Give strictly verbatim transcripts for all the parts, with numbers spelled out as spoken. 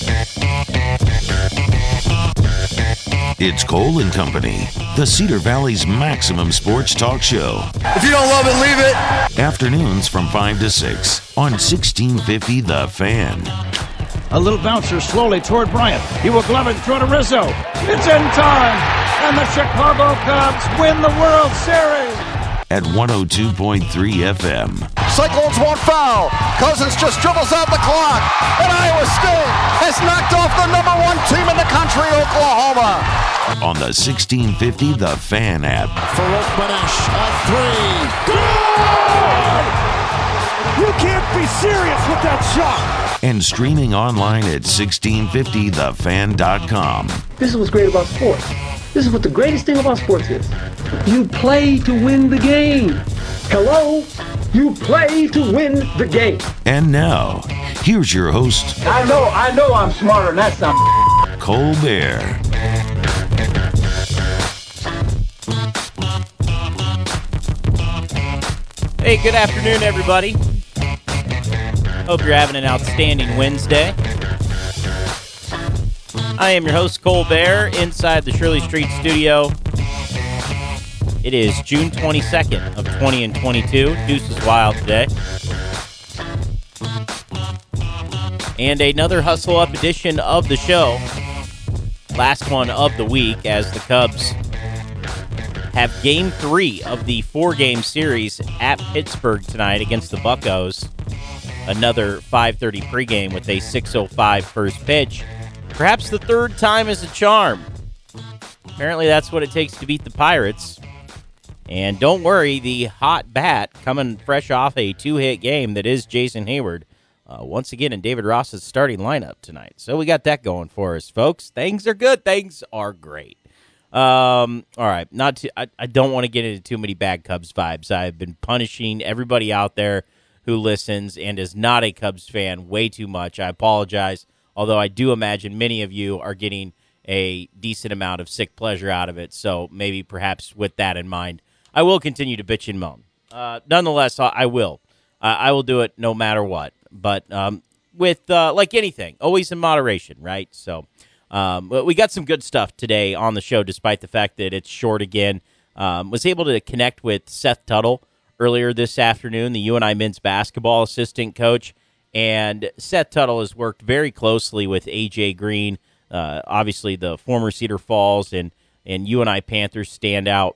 It's Cole and Company, the Cedar Valley's maximum sports talk show. If you don't love it, leave it. Afternoons from five to six on sixteen fifty The Fan. A little bouncer slowly toward Bryant. He will glove it, throw to Rizzo. It's in time, and the Chicago Cubs win the World Series. At one oh two point three F M. Cyclones won't foul. Cousins just dribbles out the clock. And Iowa State has knocked off the number one team in the country, Oklahoma. On the sixteen fifty The Fan app. Farouk Manesh on three. Good! You can't be serious with that shot. And streaming online at sixteen fifty the fan dot com. This is what's great about sports. This is what the greatest thing about sports is. You play to win the game. Hello? You play to win the game. And now, here's your host. I know, I know I'm smarter than that some Cole Bear. Hey, good afternoon, everybody. Hope you're having an outstanding Wednesday. I am your host, Cole Bear, inside the Shirley Street studio. It is June twenty-second of twenty twenty-two. Deuce is wild today. And another Hustle Up edition of the show. Last one of the week as the Cubs have game three of the four-game series at Pittsburgh tonight against the Buccos. Another five thirty pregame with a six oh five first pitch. Perhaps the third time is a charm. Apparently that's what it takes to beat the Pirates. And don't worry, the hot bat coming fresh off a two-hit game that is Jason Hayward. Uh, once again in David Ross's starting lineup tonight. So we got that going for us, folks. Things are good. Things are great. Um, all right, not to, I, I don't want to get into too many bad Cubs vibes. I've been punishing everybody out there who listens and is not a Cubs fan way too much. I apologize, although I do imagine many of you are getting a decent amount of sick pleasure out of it. So maybe perhaps with that in mind, I will continue to bitch and moan. Uh, nonetheless, I, I will. Uh, I will do it no matter what. But um, with, uh, like anything, always in moderation, right? So um, we got some good stuff today on the show, despite the fact that it's short again. Um, was able to connect with Seth Tuttle earlier this afternoon, the U N I men's basketball assistant coach. And Seth Tuttle has worked very closely with A J Green, uh, obviously the former Cedar Falls and, and U N I Panthers standout.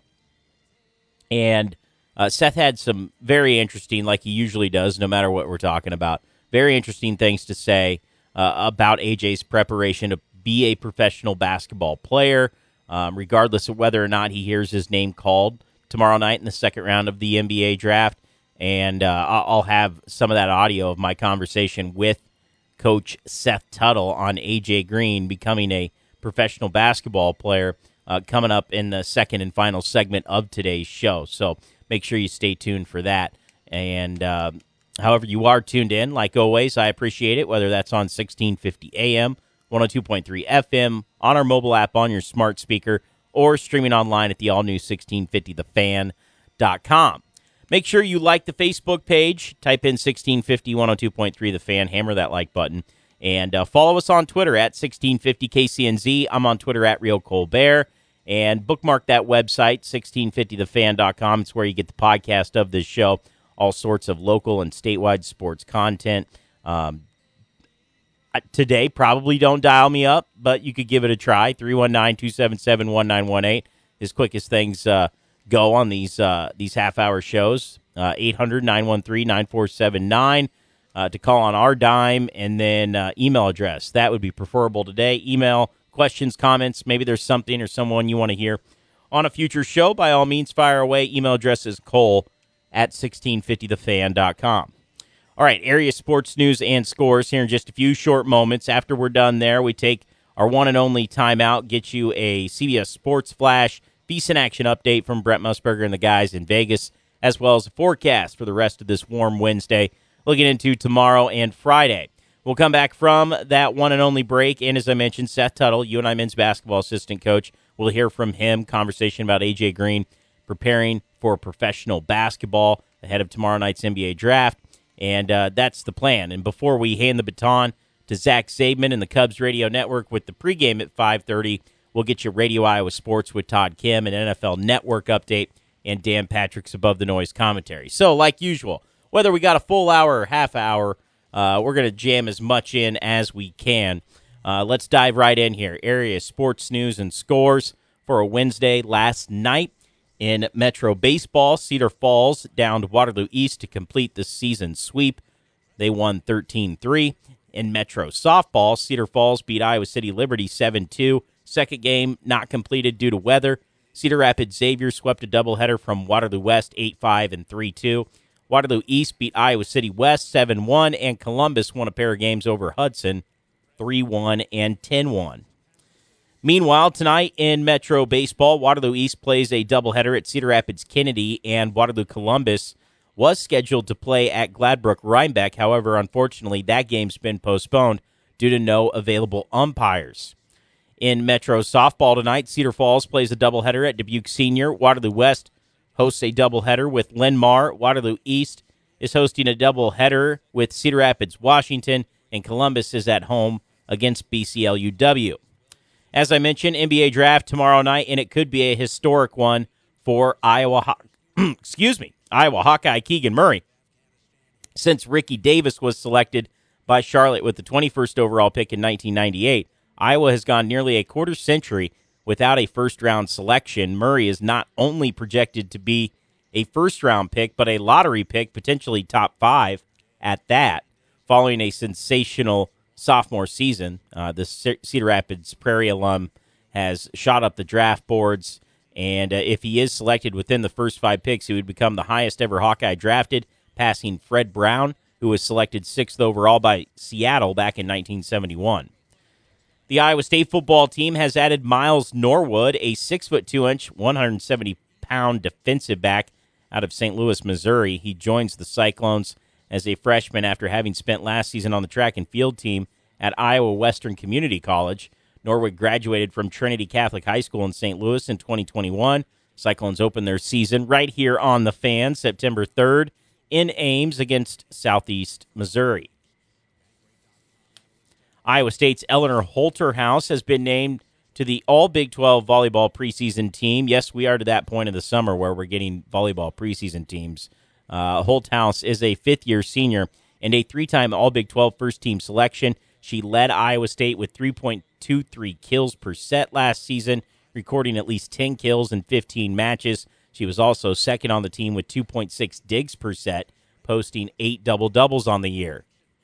And uh, Seth had some very interesting, like he usually does, no matter what we're talking about, very interesting things to say uh, about A J's preparation to be a professional basketball player, um, regardless of whether or not he hears his name called tomorrow night in the second round of the N B A draft. And uh, I'll have some of that audio of my conversation with Coach Seth Tuttle on A J Green becoming a professional basketball player uh, coming up in the second and final segment of today's show. So make sure you stay tuned for that. And uh, however you are tuned in, like always, I appreciate it, whether that's on sixteen fifty A M, one oh two point three F M, on our mobile app, on your smart speaker, or streaming online at the all-new sixteen fifty the fan dot com. Make sure you like the Facebook page. Type in sixteen fifty, one oh two point three The Fan. Hammer that like button. And uh, follow us on Twitter at sixteen fifty K C N Z. I'm on Twitter at Real Colbert. And bookmark that website, sixteen fifty the fan dot com. It's where you get the podcast of this show. All sorts of local and statewide sports content. Um, today, probably don't dial me up, but you could give it a try. three one nine, two seven seven, one nine one eight. As quick as things uh, go on these uh, these half-hour shows. Uh, eight hundred, nine one three, nine four seven nine uh, to call on our dime, and then uh, email address. That would be preferable today. Email, questions, comments. Maybe there's something or someone you want to hear on a future show. By all means, fire away. Email address is Cole at sixteen fifty the fan dot com. All right, area sports news and scores here in just a few short moments. After we're done there, we take our one and only timeout, get you a C B S Sports Flash, decent action update from Brent Musburger and the guys in Vegas, as well as a forecast for the rest of this warm Wednesday, looking into tomorrow and Friday. We'll come back from that one and only break, and as I mentioned, Seth Tuttle, U N I men's basketball assistant coach. We'll hear from him, conversation about A J Green preparing for professional basketball ahead of tomorrow night's N B A draft, and uh, that's the plan. And before we hand the baton to Zach Zaidman and the Cubs Radio Network with the pregame at five thirty. We'll get you Radio Iowa Sports with Todd Kim, an N F L Network update, and Dan Patrick's Above the Noise commentary. So, like usual, whether we got a full hour or half hour, uh, we're going to jam as much in as we can. Uh, let's dive right in here. Area sports news and scores for a Wednesday last night. In Metro Baseball, Cedar Falls downed Waterloo East to complete the season sweep. They won thirteen three. In Metro Softball, Cedar Falls beat Iowa City Liberty seven two. Second game not completed due to weather. Cedar Rapids Xavier swept a doubleheader from Waterloo West eight five and three two. Waterloo East beat Iowa City West seven one, and Columbus won a pair of games over Hudson three one and ten one. Meanwhile, tonight in Metro Baseball, Waterloo East plays a doubleheader at Cedar Rapids Kennedy, and Waterloo Columbus was scheduled to play at Gladbrook Rhinebeck. However, unfortunately, that game's been postponed due to no available umpires. In Metro Softball tonight, Cedar Falls plays a doubleheader at Dubuque Senior. Waterloo West hosts a doubleheader with Linn-Mar. Waterloo East is hosting a doubleheader with Cedar Rapids Washington, and Columbus is at home against B C L U W. As I mentioned, N B A draft tomorrow night, and it could be a historic one for Iowa. Excuse me, Iowa Hawkeye Keegan Murray, since Ricky Davis was selected by Charlotte with the twenty-first overall pick in nineteen ninety-eight. Iowa has gone nearly a quarter century without a first-round selection. Murray is not only projected to be a first-round pick, but a lottery pick, potentially top five at that, following a sensational sophomore season. Uh, the Cedar Rapids Prairie alum has shot up the draft boards, and uh, if he is selected within the first five picks, he would become the highest ever Hawkeye drafted, passing Fred Brown, who was selected sixth overall by Seattle back in nineteen seventy-one. The Iowa State football team has added Miles Norwood, a six foot two inch, one hundred seventy pound defensive back out of Saint Louis, Missouri. He joins the Cyclones as a freshman after having spent last season on the track and field team at Iowa Western Community College. Norwood graduated from Trinity Catholic High School in Saint Louis in twenty twenty-one. Cyclones open their season right here on the Fan, September third, in Ames against Southeast Missouri. Iowa State's Eleanor Holterhouse has been named to the All-Big twelve volleyball preseason team. Yes, we are to that point of the summer where we're getting volleyball preseason teams. Uh, Holthouse is a fifth-year senior and a three-time All-Big twelve first-team selection. She led Iowa State with three point two three kills per set last season, recording at least ten kills in fifteen matches. She was also second on the team with two point six digs per set, posting eight double-doubles on the year.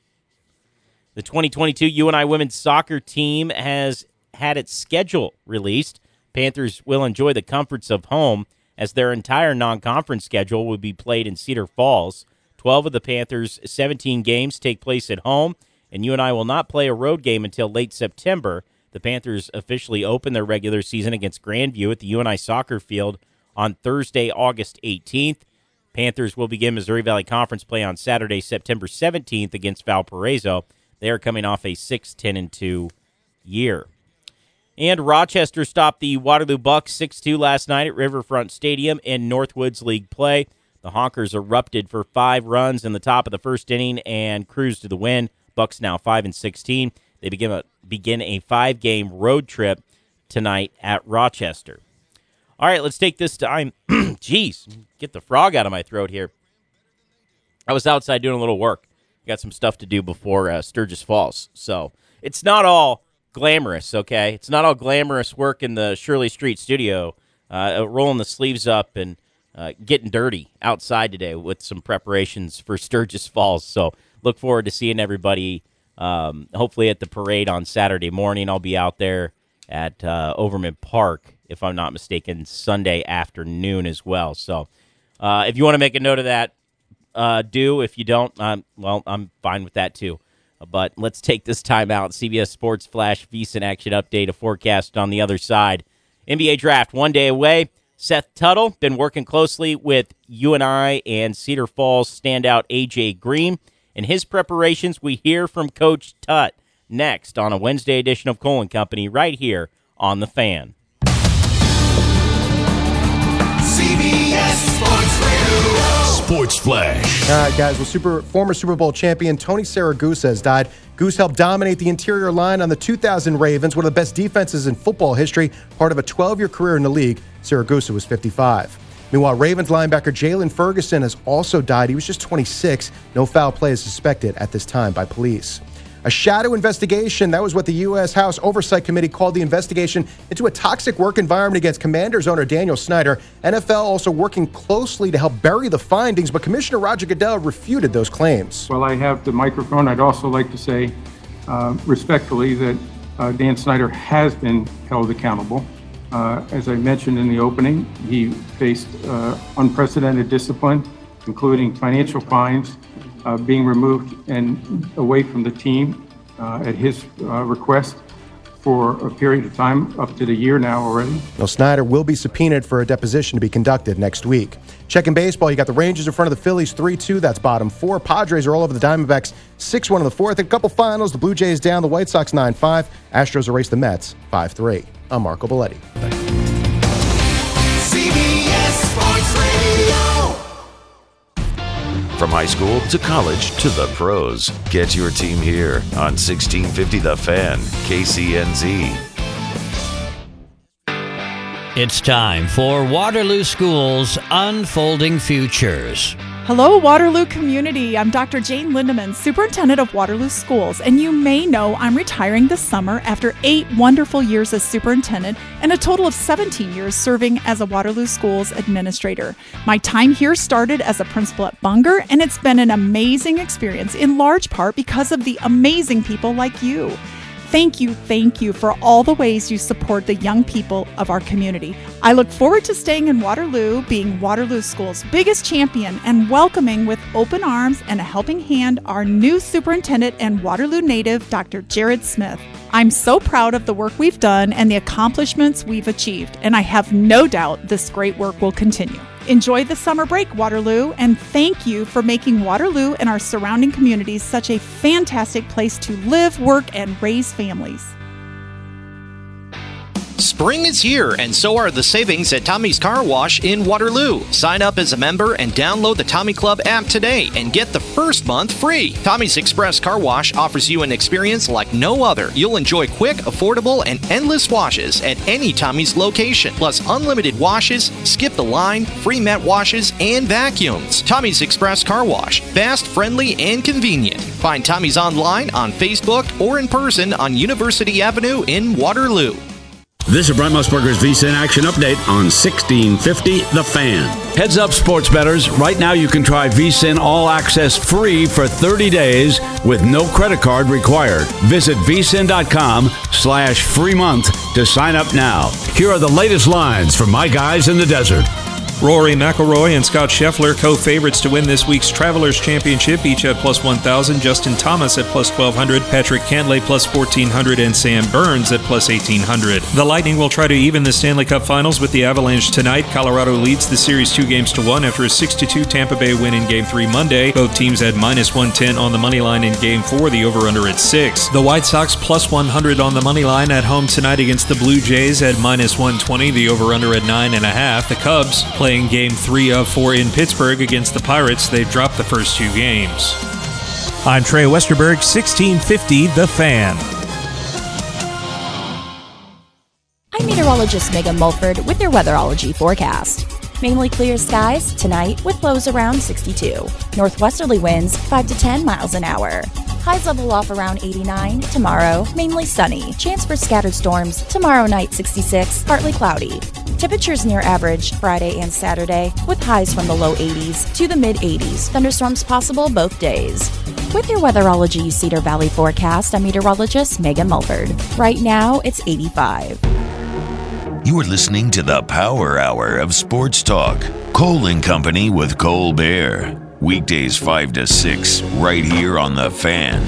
The twenty twenty-two U N I women's soccer team has had its schedule released. Panthers will enjoy the comforts of home as their entire non-conference schedule will be played in Cedar Falls. twelve of the Panthers' seventeen games take place at home, and U N I will not play a road game until late September. The Panthers officially open their regular season against Grandview at the U N I soccer field on Thursday, August eighteenth. Panthers will begin Missouri Valley Conference play on Saturday, September seventeenth against Valparaiso. They are coming off a six ten and two year. And Rochester stopped the Waterloo Bucks six two last night at Riverfront Stadium in Northwoods League play. The Honkers erupted for five runs in the top of the first inning and cruised to the win. Bucks now five and sixteen. They begin a, begin a five-game road trip tonight at Rochester. All right, let's take this time. Jeez, get the frog out of my throat here. I was outside doing a little work. Got some stuff to do before uh, Sturgis Falls. So it's not all glamorous, okay? It's not all glamorous work in the Shirley Street studio, uh, rolling the sleeves up and uh, getting dirty outside today with some preparations for Sturgis Falls. So look forward to seeing everybody, um, hopefully at the parade on Saturday morning. I'll be out there at uh, Overman Park, if I'm not mistaken, Sunday afternoon as well. So uh, if you want to make a note of that, uh, do. If you don't, um, well, I'm fine with that too. But let's take this time out. C B S Sports Flash VEASAN Action Update, a forecast on the other side. N B A Draft one day away. Seth Tuttle been working closely with U N I and Cedar Falls standout A J Green. In his preparations, we hear from Coach Tut next on a Wednesday edition of Cole and Company right here on The Fan. C B S Sports Radio. Sports Flash. All right, guys. Well, super former Super Bowl champion Tony Siragusa has died. Goose helped dominate the interior line on the two thousand Ravens, one of the best defenses in football history, part of a twelve-year career in the league. Siragusa was fifty-five. Meanwhile, Ravens linebacker Jalen Ferguson has also died. He was just twenty-six. No foul play is suspected at this time by police. A shadow investigation, that was what the U S House Oversight Committee called the investigation into a toxic work environment against Commanders owner Daniel Snyder. N F L also working closely to help bury the findings, but Commissioner Roger Goodell refuted those claims. While I have the microphone, I'd also like to say uh, respectfully that uh, Dan Snyder has been held accountable. Uh, as I mentioned in the opening, he faced uh, unprecedented discipline, including financial fines, Uh, being removed and away from the team uh, at his uh, request for a period of time, up to the year now already. Well, Snyder will be subpoenaed for a deposition to be conducted next week. Checking baseball, you got the Rangers in front of the Phillies three two. That's bottom four. Padres are all over the Diamondbacks six one in the fourth. A couple finals, the Blue Jays down, the White Sox nine five. Astros erase the Mets five three. I'm Marco Belletti. C B S Sports Radio. From high school to college to the pros, get your team here on sixteen fifty The Fan, K C N Z. It's time for Waterloo School's Unfolding Futures. Hello, Waterloo community. I'm Doctor Jane Lindeman, Superintendent of Waterloo Schools, and you may know I'm retiring this summer after eight wonderful years as superintendent and a total of seventeen years serving as a Waterloo Schools administrator. My time here started as a principal at Bunger, and it's been an amazing experience, in large part because of the amazing people like you. Thank you, thank you for all the ways you support the young people of our community. I look forward to staying in Waterloo, being Waterloo School's biggest champion, and welcoming with open arms and a helping hand our new superintendent and Waterloo native, Doctor Jared Smith. I'm so proud of the work we've done and the accomplishments we've achieved, and I have no doubt this great work will continue. Enjoy the summer break, Waterloo, and thank you for making Waterloo and our surrounding communities such a fantastic place to live, work, and raise families. Spring is here, and so are the savings at Tommy's Car Wash in Waterloo. Sign up as a member and download the Tommy Club app today and get the first month free. Tommy's Express Car Wash offers you an experience like no other. You'll enjoy quick, affordable, and endless washes at any Tommy's location, plus unlimited washes, skip the line, free mat washes, and vacuums. Tommy's Express Car Wash. Fast, friendly, and convenient. Find Tommy's online on Facebook or in person on University Avenue in Waterloo. This is Brent Musburger's V S I N Action Update on sixteen fifty The Fan. Heads up, sports bettors. Right now you can try V S I N All Access free for thirty days with no credit card required. Visit vsin.com slash free month to sign up now. Here are the latest lines from my guys in the desert. Rory McIlroy and Scott Scheffler, co-favorites to win this week's Travelers Championship, each at plus one thousand. Justin Thomas at plus twelve hundred, Patrick Cantlay plus fourteen hundred, and Sam Burns at plus eighteen hundred. The Lightning will try to even the Stanley Cup Finals with the Avalanche tonight. Colorado leads the series two games to one after a six to two Tampa Bay win in Game three Monday. Both teams had minus one ten on the money line in Game four, the over-under at six. The White Sox plus one hundred on the money line at home tonight against the Blue Jays at minus one twenty, the over-under at nine point five. The Cubs play in Game three of four in Pittsburgh against the Pirates. They've dropped the first two games. I'm Trey Westerberg, sixteen fifty The Fan. I'm meteorologist Megan Mulford with your weatherology forecast. Mainly clear skies tonight with lows around sixty-two. Northwesterly winds five to ten miles an hour. Highs level off around eighty-nine. Tomorrow, mainly sunny. Chance for scattered storms. Tomorrow night, sixty-six. Partly cloudy. Temperatures near average Friday and Saturday, with highs from the low eighties to the mid eighties. Thunderstorms possible both days. With your Weatherology Cedar Valley forecast, I'm meteorologist Megan Mulford. Right now, it's eighty-five. You are listening to the Power Hour of Sports Talk. Cole and Company with Cole Bear. Weekdays five to six, right here on The Fan.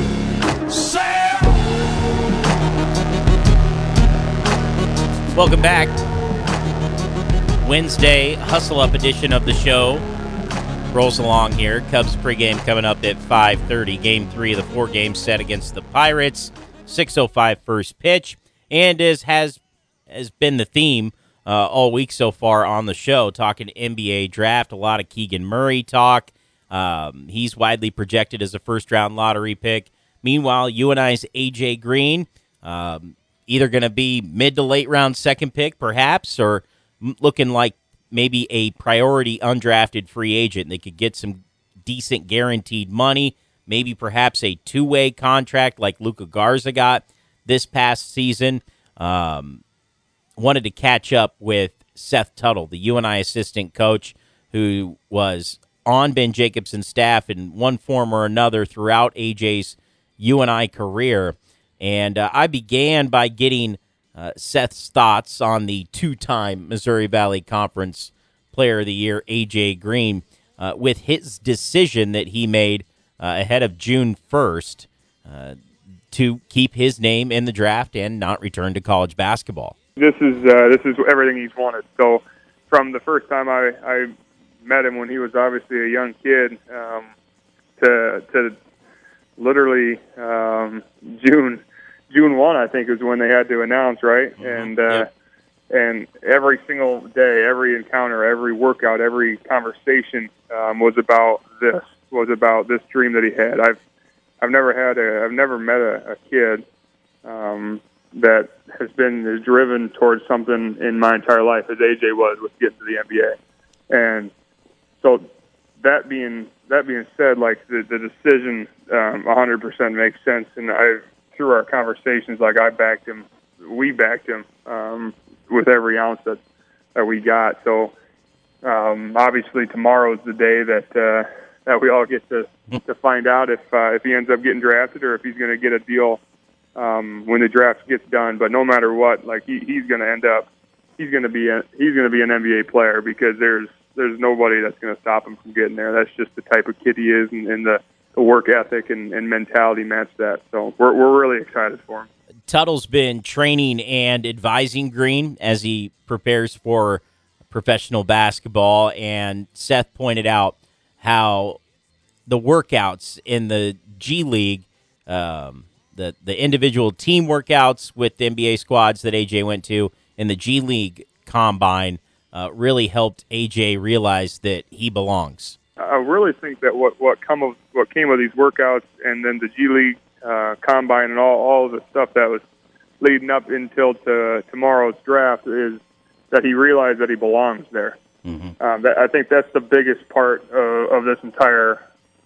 Welcome back. Wednesday Hustle Up edition of the show rolls along here. Cubs pregame coming up at five thirty. Game three of the four games set against the Pirates. six oh five first pitch. And as has has been the theme uh, all week so far on the show, talking N B A draft, a lot of Keegan Murray talk. Um, he's widely projected as a first-round lottery pick. Meanwhile, U N I's A J Green, um, either going to be mid to late round second pick, perhaps, or looking like maybe a priority undrafted free agent. They could get some decent guaranteed money, maybe perhaps a two-way contract like Luka Garza got this past season. Um, wanted to catch up with Seth Tuttle, the U N I assistant coach, who was on Ben Jacobson's staff in one form or another throughout A J's U N I career. And uh, I began by getting uh, Seth's thoughts on the two-time Missouri Valley Conference Player of the Year, A J Green, uh, with his decision that he made uh, ahead of June first uh, to keep his name in the draft and not return to college basketball. This is uh, this is everything he's wanted. So from the first time I, I met him when he was obviously a young kid um, to to literally um, June June first, I think, is when they had to announce, right? Mm-hmm. And uh, yep. and every single day, every encounter, every workout, every conversation um, was about this, was about this dream that he had. I've I've never had a I've never met a, a kid um, that has been as driven towards something in my entire life as A J was with getting to the N B A. And so that being that being said, like the, the decision um, one hundred percent makes sense. And I, through our conversations, like I backed him, we backed him um, with every ounce that, that we got. So um, obviously tomorrow is the day that uh, that we all get to to find out if uh, if he ends up getting drafted or if he's going to get a deal um, when the draft gets done. But no matter what, like he, he's going to end up, he's going to be a, he's going to be an N B A player because there's there's nobody that's going to stop him from getting there. That's just the type of kid he is, and, and the, the work ethic and, and mentality match that. So we're we're really excited for him. Tuttle's been training and advising Green as he prepares for professional basketball, and Seth pointed out how the workouts in the G League, um, the the individual team workouts with the N B A squads that A J went to, and the G League combine uh, really helped A J realize that he belongs. I really think that what what come of what came of these workouts, and then the G League uh, combine, and all all of the stuff that was leading up until to tomorrow's draft, is that he realized that he belongs there. Mm-hmm. Um, that, I think that's the biggest part of, of this entire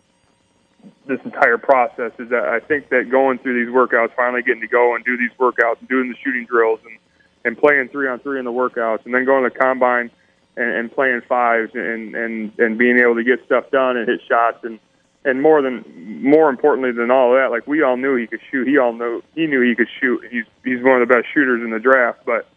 this entire process, is that I think that going through these workouts, finally getting to go and do these workouts and doing the shooting drills and, and playing three on three in the workouts, and then going to the combine and, and playing fives and, and, and being able to get stuff done and hit shots, and, and more than more importantly than all of that, like we all knew he could shoot. He all knew he knew he could shoot. He's he's one of the best shooters in the draft, but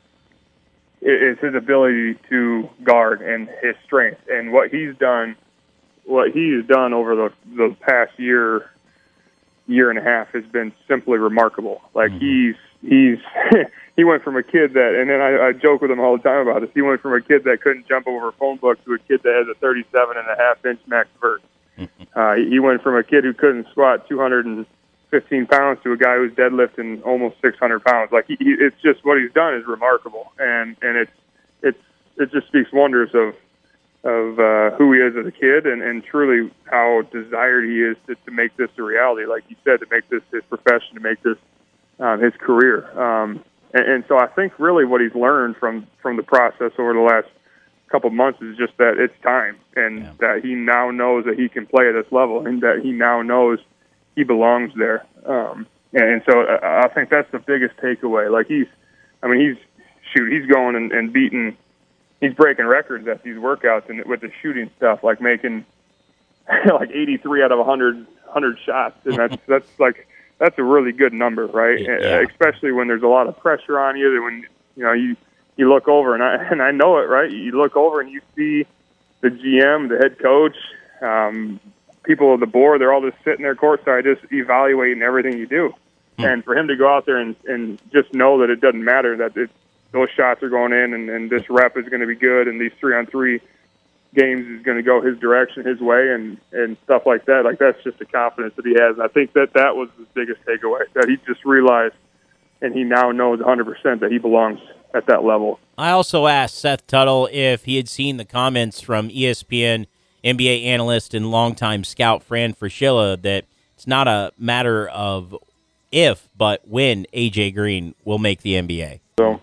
it's his ability to guard and his strength, and what he's done. What he's done over the the past year, year and a half has been simply remarkable. Like mm-hmm. he's he's he went from a kid that, and then I, I joke with him all the time about this. He went from a kid that couldn't jump over a phone book to a kid that has a thirty-seven and a half inch max vert. Mm-hmm. Uh, he went from a kid who couldn't squat two hundred fifteen pounds to a guy who's deadlifting almost six hundred pounds. Like he, he, it's just what he's done is remarkable, and and it's it's it just speaks wonders of. of uh, who he is as a kid, and, and truly how desired he is to, to make this a reality, like you said, to make this his profession, to make this um, his career. Um, and, and so I think really what he's learned from, from the process over the last couple of months is just that it's time, and yeah. that he now knows that he can play at this level, and that he now knows he belongs there. Um, and, and so I, I think that's the biggest takeaway. Like he's, I mean, he's, shoot, he's going and, and beating He's breaking records at these workouts and with the shooting stuff, like making like eighty-three out of one hundred, one hundred shots, and that's that's like that's a really good number, right? Yeah. Especially when there's a lot of pressure on you. That when you know you you look over, and I and I know it, right? You look over and you see the G M, the head coach, um, people on the board. They're all just sitting there courtside, just evaluating everything you do. Hmm. And for him to go out there and and just know that it doesn't matter, that it's those shots are going in, and, and this rep is going to be good, and these three-on-three games is going to go his direction, his way, and, and stuff like that. Like, that's just the confidence that he has. And I think that that was his biggest takeaway, that he just realized, and he now knows one hundred percent that he belongs at that level. I also asked Seth Tuttle if he had seen the comments from E S P N N B A analyst and longtime scout Fran Fraschilla that it's not a matter of if, but when A J Green will make the N B A. So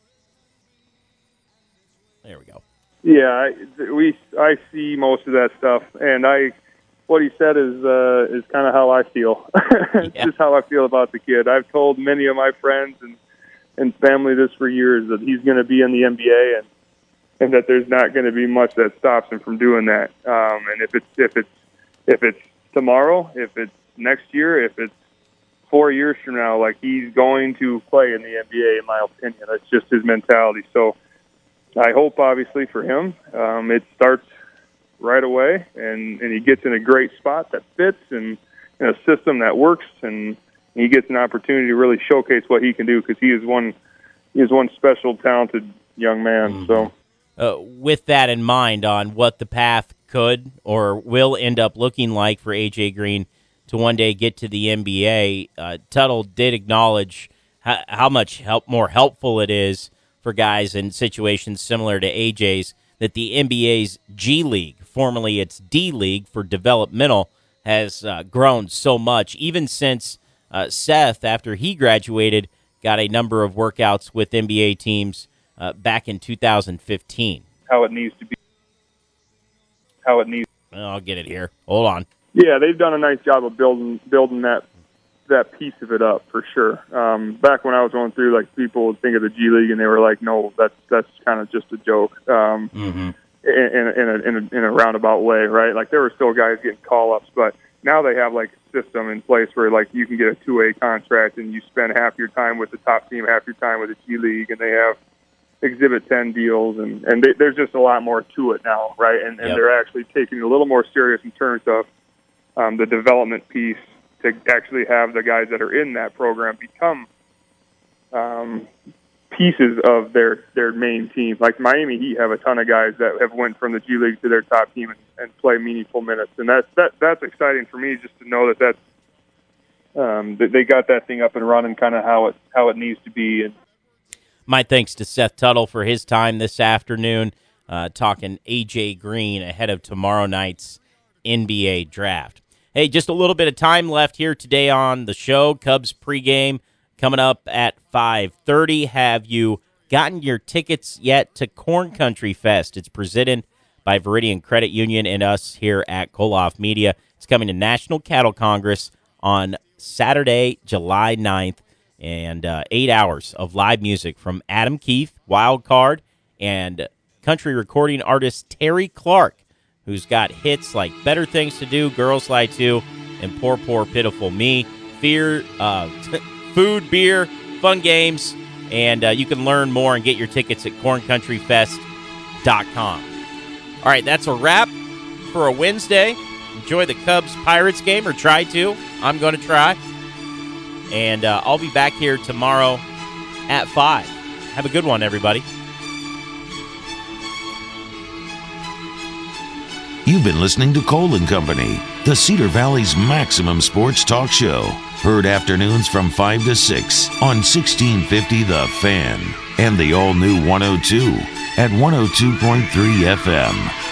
there we go. Yeah, I, we I see most of that stuff, and I what he said is uh, is kind of how I feel. It's Yeah. just how I feel about the kid. I've told many of my friends and and family this for years, that he's going to be in the N B A, and and that there's not going to be much that stops him from doing that. Um, and if it's if it's if it's tomorrow, if it's next year, if it's four years from now, like, he's going to play in the N B A, in my opinion. That's just his mentality. So I hope, obviously, for him, um, it starts right away, and, and he gets in a great spot that fits, and in a system that works, and he gets an opportunity to really showcase what he can do, because he is one he is one special, talented young man. So, uh, with that in mind, on what the path could or will end up looking like for A J Green to one day get to the N B A, uh, Tuttle did acknowledge how, how much help more helpful it is for guys in situations similar to A J's that the N B A's G League, formerly its D League for developmental, has uh, grown so much, even since uh, Seth, after he graduated, got a number of workouts with N B A teams uh, back in two thousand fifteen. how it needs to be. How it needs. I'll get it here. Hold on. Yeah, they've done a nice job of building building that that piece of it up, for sure. Um, back when I was going through, like, people would think of the G League and they were like, "No, that's that's kind of just a joke." Um, mm-hmm. in, in, a, in, a, in, a, in a roundabout way, right? Like, there were still guys getting call-ups, but now they have, like, a system in place where, like, you can get a two-way contract and you spend half your time with the top team, half your time with the G League, and they have Exhibit ten deals, and, and they, there's just a lot more to it now, right? And, and Yep. they're actually taking it a little more serious in terms of um, the development piece, to actually have the guys that are in that program become um, pieces of their, their main team. Like Miami Heat have a ton of guys that have went from the G League to their top team and, and play meaningful minutes, and that's that that's exciting for me, just to know that that's um, that they got that thing up and running, kind of how it how it needs to be. And My thanks to Seth Tuttle for his time this afternoon, uh, talking A J Green ahead of tomorrow night's N B A draft. Hey, just a little bit of time left here today on the show. Cubs pregame coming up at five thirty. Have you gotten your tickets yet to Corn Country Fest? It's presented by Veridian Credit Union and us here at Koloff Media. It's coming to National Cattle Congress on Saturday, July ninth, and uh, eight hours of live music from Adam Keefe, Wild Card, and country recording artist Terry Clark, who's got hits like Better Things to Do, Girls Lie Too, and Poor, Poor, Pitiful Me. Fear, uh, food, beer, fun games, and uh, you can learn more and get your tickets at corn country fest dot com. All right, that's a wrap for a Wednesday. Enjoy the Cubs-Pirates game, or try to. I'm going to try. And uh, I'll be back here tomorrow at five. Have a good one, everybody. You've been listening to Cole and Company, the Cedar Valley's maximum sports talk show. Heard afternoons from five to six on sixteen fifty The Fan and the all-new one oh two at one oh two point three F M.